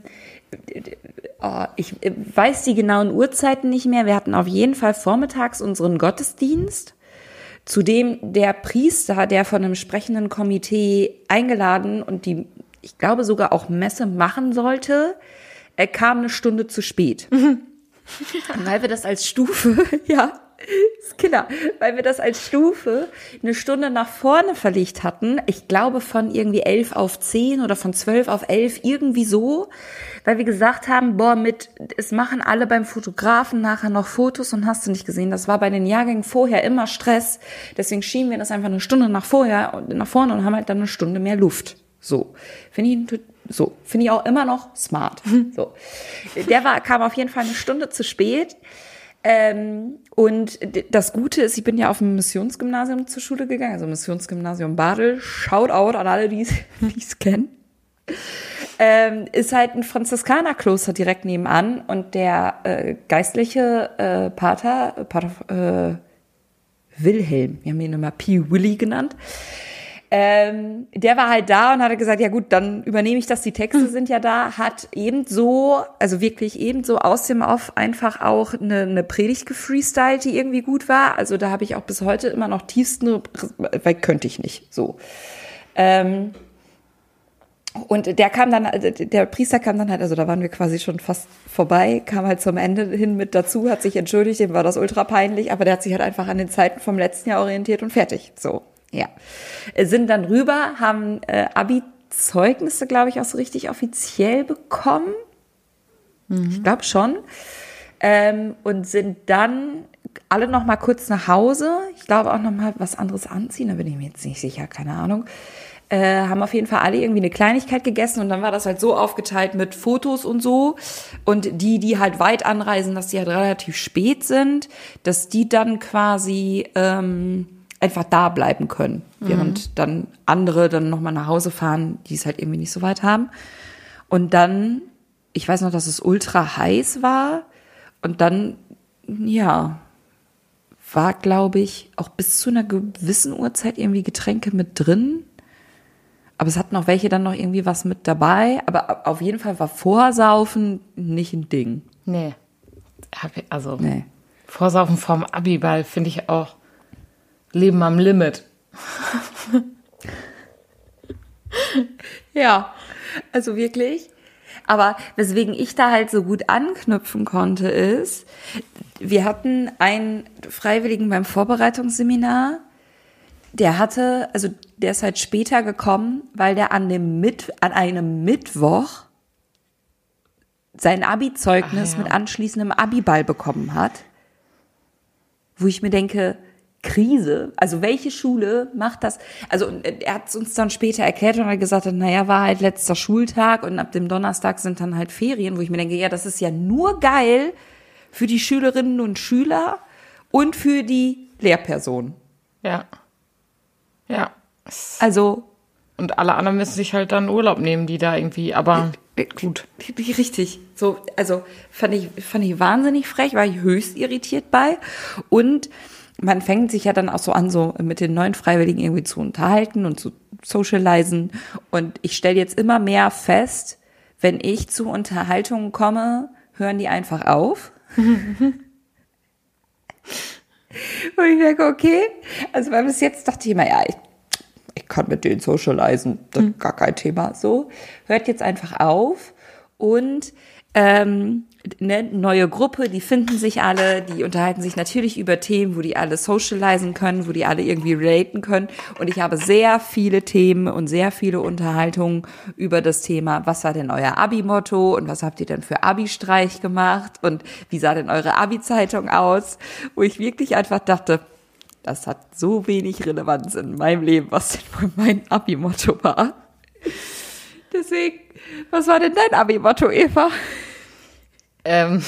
Oh, ich weiß die genauen Uhrzeiten nicht mehr. Wir hatten auf jeden Fall vormittags unseren Gottesdienst, zu dem der Priester, der von einem sprechenden Komitee eingeladen und die, ich glaube sogar auch Messe machen sollte, er kam eine Stunde zu spät. Mhm. Weil wir das als Stufe, ja, ist Killer, weil wir das als Stufe eine Stunde nach vorne verlegt hatten. Ich glaube von irgendwie elf auf zehn oder von zwölf auf elf, irgendwie so. Weil wir gesagt haben, boah, mit, es machen alle beim Fotografen nachher noch Fotos und hast du nicht gesehen. Das war bei den Jahrgängen vorher immer Stress. Deswegen schieben wir das einfach eine Stunde nach vorher und nach vorne und haben halt dann eine Stunde mehr Luft. So. Finde ich, so. Finde ich auch immer noch smart. So. Der war, kam auf jeden Fall eine Stunde zu spät. Ähm, und das Gute ist, ich bin ja auf dem Missionsgymnasium zur Schule gegangen, also Missionsgymnasium Badel, Shoutout an alle, die es kennen. Ähm, ist halt ein Franziskanerkloster direkt nebenan und der äh, geistliche äh, Pater, Pater äh, Wilhelm, wir haben ihn immer P. Willy genannt, ähm, der war halt da und hat gesagt, ja gut, dann übernehme ich das, die Texte sind ja da, hat ebenso, also wirklich ebenso aus dem Off einfach auch eine, eine Predigt gefreestylt, die irgendwie gut war. Also da habe ich auch bis heute immer noch tiefsten, weil könnte ich nicht, so. Ähm, und der kam dann, der Priester kam dann halt, also da waren wir quasi schon fast vorbei, kam halt zum Ende hin mit dazu, hat sich entschuldigt, dem war das ultra peinlich, aber der hat sich halt einfach an den Zeiten vom letzten Jahr orientiert und fertig, so. Ja, sind dann rüber, haben äh, Abi-Zeugnisse, glaube ich, auch so richtig offiziell bekommen. Mhm. Ich glaube schon. Ähm, und sind dann alle noch mal kurz nach Hause. Ich glaube auch noch mal was anderes anziehen, da bin ich mir jetzt nicht sicher, keine Ahnung. Äh, haben auf jeden Fall alle irgendwie eine Kleinigkeit gegessen und dann war das halt so aufgeteilt mit Fotos und so. Und die, die halt weit anreisen, dass die halt relativ spät sind, dass die dann quasi ähm, einfach da bleiben können, während mhm. dann andere dann nochmal nach Hause fahren, die es halt irgendwie nicht so weit haben. Und dann, ich weiß noch, dass es ultra heiß war und dann, ja, war, glaube ich, auch bis zu einer gewissen Uhrzeit irgendwie Getränke mit drin. Aber es hatten auch welche dann noch irgendwie was mit dabei. Aber auf jeden Fall war Vorsaufen nicht ein Ding.
Nee. Also, nee. Vorsaufen vorm Abiball finde ich auch Leben am Limit.
Ja, also wirklich. Aber weswegen ich da halt so gut anknüpfen konnte, ist, wir hatten einen Freiwilligen beim Vorbereitungsseminar, der hatte, also der ist halt später gekommen, weil der an dem Mit, an einem Mittwoch sein Abi-Zeugnis Ach, ja. mit anschließendem Abiball bekommen hat, wo ich mir denke, Krise, also welche Schule macht das? Also er hat es uns dann später erklärt und hat gesagt, naja, war halt letzter Schultag und ab dem Donnerstag sind dann halt Ferien, wo ich mir denke, ja, das ist ja nur geil für die Schülerinnen und Schüler und für die Lehrperson.
Ja. Ja.
Also.
Und alle anderen müssen sich halt dann Urlaub nehmen, die da irgendwie, aber gut.
Richtig. So, also fand ich, fand ich wahnsinnig frech, war ich höchst irritiert bei. Und man fängt sich ja dann auch so an, so mit den neuen Freiwilligen irgendwie zu unterhalten und zu socialisen. Und ich stelle jetzt immer mehr fest, wenn ich zu Unterhaltungen komme, hören die einfach auf. Und ich denke, okay, also weil bis jetzt dachte ich immer, ja, ich, ich kann mit denen socialisen, das ist gar kein Thema. So, hört jetzt einfach auf und ähm, eine neue Gruppe, die finden sich alle, die unterhalten sich natürlich über Themen, wo die alle socialisen können, wo die alle irgendwie relaten können. Und ich habe sehr viele Themen und sehr viele Unterhaltungen über das Thema, was war denn euer Abi-Motto und was habt ihr denn für Abi-Streich gemacht und wie sah denn eure Abi-Zeitung aus? Wo ich wirklich einfach dachte, das hat so wenig Relevanz in meinem Leben, was denn wohl mein Abi-Motto war. Deswegen, was war denn dein Abi-Motto, Eva?
Ähm,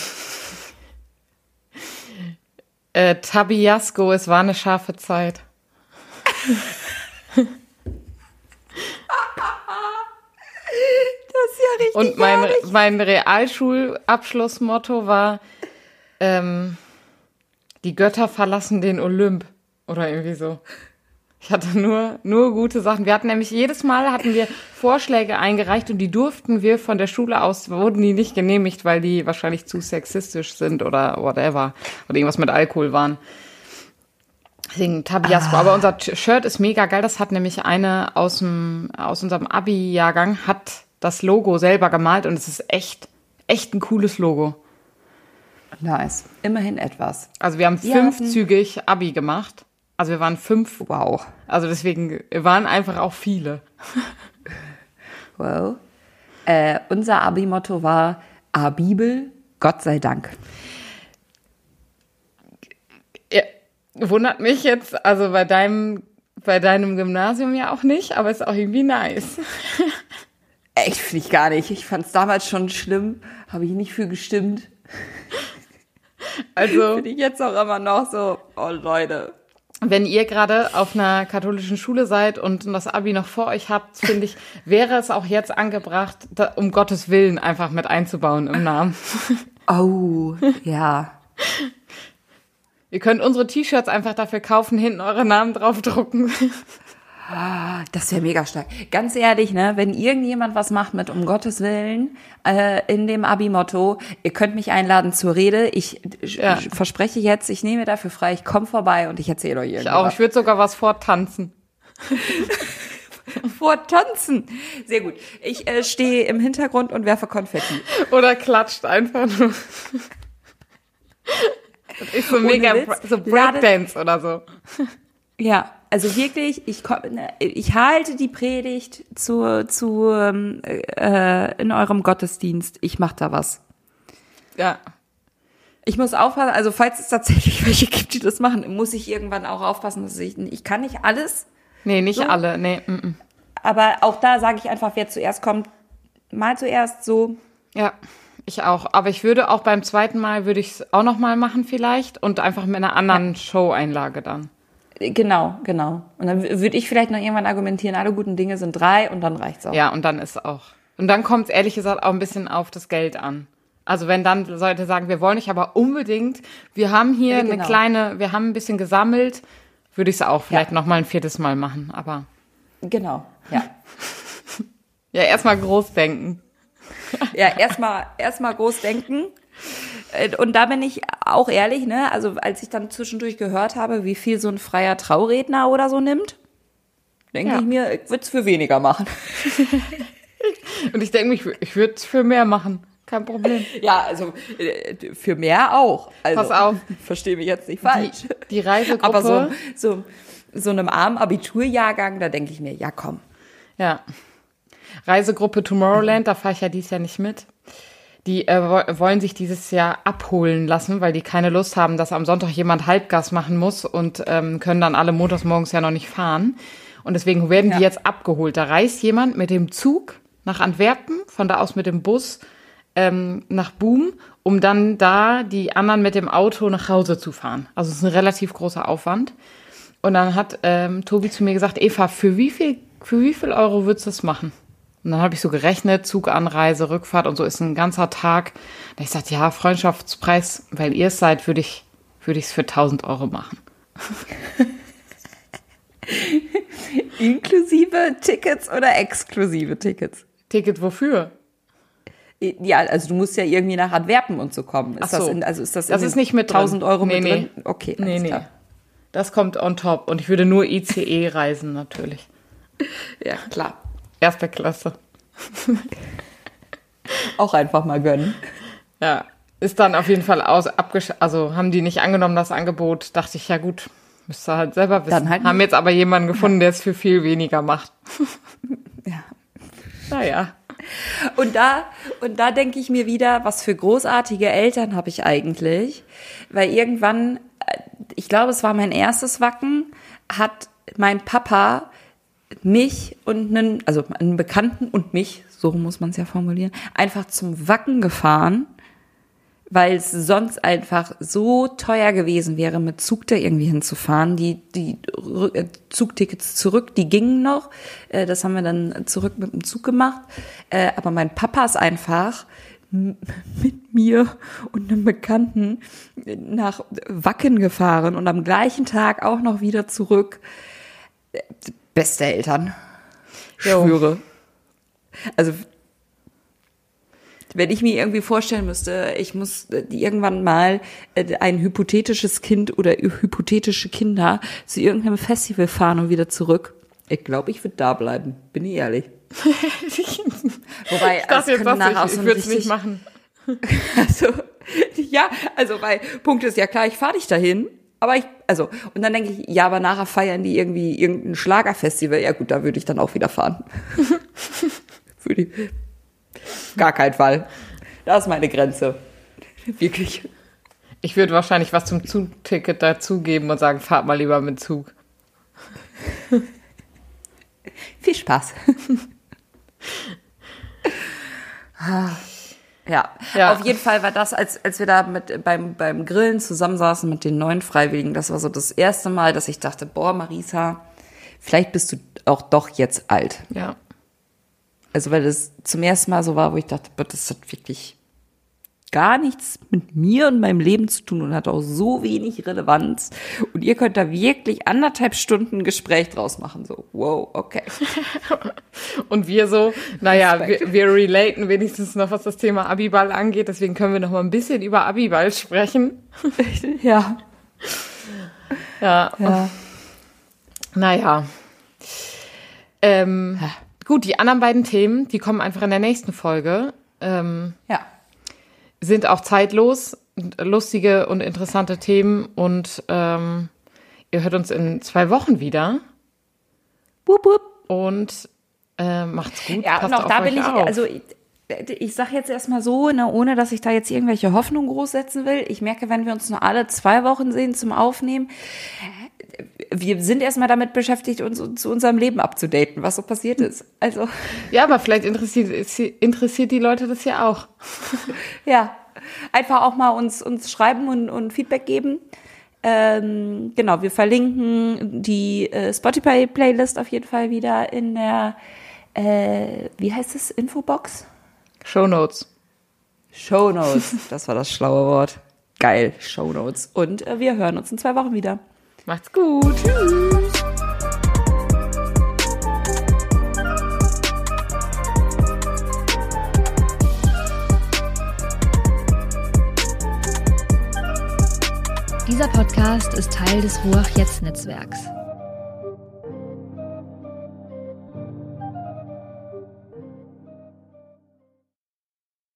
äh, Tabiasco, es war eine scharfe Zeit.
Das ist ja richtig.
Und mein,
herrlich.
mein Realschulabschlussmotto war, ähm, die Götter verlassen den Olymp. Oder irgendwie so. Ich hatte nur, nur gute Sachen. Wir hatten nämlich jedes Mal hatten wir Vorschläge eingereicht und die durften wir von der Schule aus, wurden die nicht genehmigt, weil die wahrscheinlich zu sexistisch sind oder whatever. Oder irgendwas mit Alkohol waren. Deswegen Tabiasco. Ah. Aber unser Shirt ist mega geil. Das hat nämlich eine aus dem, aus unserem Abi-Jahrgang hat das Logo selber gemalt und es ist echt, echt ein cooles Logo.
Nice. Immerhin etwas.
Also wir haben wir fünfzügig hatten... Abi gemacht. Also wir waren fünf.
Wow.
Also deswegen waren einfach auch viele.
Wow. Äh, unser Abi-Motto war A-Bibel, Gott sei Dank.
Ja, wundert mich jetzt, also bei deinem, bei deinem Gymnasium ja auch nicht, aber ist auch irgendwie nice.
Echt, finde ich gar nicht. Ich fand es damals schon schlimm, habe ich nicht für gestimmt. Also finde ich jetzt auch immer noch so, oh Leute.
Wenn ihr gerade auf einer katholischen Schule seid und das Abi noch vor euch habt, finde ich, wäre es auch jetzt angebracht, da, um Gottes Willen einfach mit einzubauen im Namen.
Oh, ja.
Ihr könnt unsere T-Shirts einfach dafür kaufen, hinten eure Namen draufdrucken.
Das wäre mega stark. Ganz ehrlich, ne, wenn irgendjemand was macht mit um Gottes Willen äh, in dem Abi-Motto, ihr könnt mich einladen zur Rede. Ich ja. verspreche jetzt, ich nehme dafür frei, ich komme vorbei und ich erzähle euch irgendwas.
Ich auch, ich würde sogar was vortanzen.
Vortanzen. Sehr gut. Ich äh, stehe im Hintergrund und werfe Konfetti.
Oder klatscht einfach nur. Das ist so mega, so Breakdance oder so.
Ja, also wirklich, ich, ich halte die Predigt zu, zu äh, in eurem Gottesdienst. Ich mache da was.
Ja.
Ich muss aufpassen, also falls es tatsächlich welche gibt, die das machen, muss ich irgendwann auch aufpassen, dass ich, ich kann nicht alles.
Nee, nicht
so.
alle, nee. Mm-mm.
Aber auch da sage ich einfach, wer zuerst kommt, mal zuerst so.
Ja, ich auch. Aber ich würde auch beim zweiten Mal, würde ich es auch nochmal machen vielleicht und einfach mit einer anderen ja. Show-Einlage dann.
Genau, genau. Und dann würde ich vielleicht noch irgendwann argumentieren, alle guten Dinge sind drei und dann reicht's auch.
Ja, und dann ist auch. Und dann kommt es ehrlich gesagt auch ein bisschen auf das Geld an. Also wenn dann Leute sagen, wir wollen nicht, aber unbedingt, wir haben hier ja, genau. eine kleine, wir haben ein bisschen gesammelt, würde ich es auch vielleicht ja. noch mal ein viertes Mal machen, aber.
Genau, ja.
Ja, erstmal groß denken.
Ja, erstmal erstmal groß denken. Und da bin ich auch ehrlich, ne, also als ich dann zwischendurch gehört habe, wie viel so ein freier Trauredner oder so nimmt, denke ja. ich mir, ich würde es für weniger machen.
Und ich denke mir, ich würde es für mehr machen. Kein Problem.
Ja, also für mehr auch. Also,
pass auf.
Verstehe mich jetzt nicht falsch.
Die, die Reisegruppe.
Aber so, so, so einem armen Abiturjahrgang, da denke ich mir, ja komm.
Ja. Reisegruppe Tomorrowland, da fahre ich ja dieses Jahr nicht mit. Die äh, wollen sich dieses Jahr abholen lassen, weil die keine Lust haben, dass am Sonntag jemand Halbgas machen muss und ähm, können dann alle montags morgens ja noch nicht fahren. Und deswegen werden ja. die jetzt abgeholt. Da reist jemand mit dem Zug nach Antwerpen, von da aus mit dem Bus ähm, nach Boom, um dann da die anderen mit dem Auto nach Hause zu fahren. Also es ist ein relativ großer Aufwand. Und dann hat ähm, Tobi zu mir gesagt, Eva, für wie viel, für wie viel Euro würdest du das machen? Und dann habe ich so gerechnet, Zuganreise, Rückfahrt und so ist ein ganzer Tag. Da ich sagte, ja, Freundschaftspreis, weil ihr es seid, würde ich würde ich es für tausend Euro machen.
Inklusive Tickets oder exklusive Tickets?
Ticket wofür?
Ja, also du musst ja irgendwie nach Antwerpen und so kommen. Ist
Ach so.
das in, also ist das,
das
in
ist nicht mit
tausend Euro
nee,
mit
nee.
drin? Okay, alles
Nee, nee.
klar.
Das kommt on top. Und ich würde nur I C E reisen, natürlich.
Ja, klar.
Erste Klasse.
Auch einfach mal gönnen.
Ja, ist dann auf jeden Fall aus, abgesch- also haben die nicht angenommen, das Angebot. Dachte ich, ja gut, müsst ihr halt selber wissen.
Dann halt
haben
nicht.
jetzt aber jemanden gefunden, der es für viel weniger macht.
Ja.
Naja.
Und da, und da denke ich mir wieder, was für großartige Eltern habe ich eigentlich? Weil irgendwann, ich glaube, es war mein erstes Wacken, hat mein Papa mich und einen, also einen Bekannten und mich, so muss man es ja formulieren, einfach zum Wacken gefahren, weil es sonst einfach so teuer gewesen wäre, mit Zug da irgendwie hinzufahren. Die, die Zugtickets zurück, die gingen noch. Das haben wir dann zurück mit dem Zug gemacht. Aber mein Papa ist einfach mit mir und einem Bekannten nach Wacken gefahren und am gleichen Tag auch noch wieder zurück. Beste Eltern.
Jo.
Schwöre. Also, wenn ich mir irgendwie vorstellen müsste, ich muss irgendwann mal ein hypothetisches Kind oder hypothetische Kinder zu irgendeinem Festival fahren und wieder zurück. Ich glaube, ich würde da bleiben, bin ich ehrlich. Wobei,
Ich dachte jetzt,
nachher
dass
auch
ich,
so
ich
ein
würde es nicht
richtig-
machen.
Also, ja, also, weil Punkt ist ja klar, ich fahre dich dahin, aber ich, also, und dann denke ich, ja, aber nachher feiern die irgendwie irgendein Schlagerfestival. Ja gut, da würde ich dann auch wieder fahren. Würde ich. Gar kein Fall. Da ist meine Grenze. Wirklich.
Ich würde wahrscheinlich was zum Zugticket dazugeben und sagen, fahrt mal lieber mit Zug.
Viel Spaß. Ja.
Ja.
Auf jeden Fall war das, als, als wir da mit, beim, beim Grillen zusammensaßen mit den neuen Freiwilligen, das war so das erste Mal, dass ich dachte, boah, Marisa, vielleicht bist du auch doch jetzt alt.
Ja.
Also, weil das zum ersten Mal so war, wo ich dachte, boah, das hat wirklich gar nichts mit mir und meinem Leben zu tun und hat auch so wenig Relevanz. Und ihr könnt da wirklich anderthalb Stunden Gespräch draus machen. So, wow, okay.
Und wir so, naja, wir, wir relaten wenigstens noch, was das Thema Abiball angeht. Deswegen können wir noch mal ein bisschen über Abiball sprechen.
Ja.
Ja.
Ja.
Naja. Ähm, gut, die anderen beiden Themen, die kommen einfach in der nächsten Folge. Ähm,
Ja.
sind auch zeitlos, lustige und interessante Themen. Und ähm, ihr hört uns in zwei Wochen wieder.
Wupp, wupp.
Und äh, macht's gut.
Ja,
passt
und auch
auf
da
euch
bin ich,
auf.
also ich, ich sage jetzt erstmal so, ne, ohne dass ich da jetzt irgendwelche Hoffnung groß setzen will. Ich merke, wenn wir uns nur alle zwei Wochen sehen zum Aufnehmen, wir sind erstmal damit beschäftigt, uns zu unserem Leben abzudaten, was so passiert ist. Also,
Ja, aber vielleicht interessiert, interessiert die Leute das ja auch.
ja, einfach auch mal uns, uns schreiben und, und Feedback geben. Ähm, genau, wir verlinken die äh, Spotify-Playlist auf jeden Fall wieder in der, äh, wie heißt es, Infobox?
Shownotes.
Shownotes, das war das schlaue Wort. Geil, Shownotes. Und äh, wir hören uns in zwei Wochen wieder.
Macht's gut. Tschüss.
Dieser Podcast ist Teil des Ruach Jetzt Netzwerks.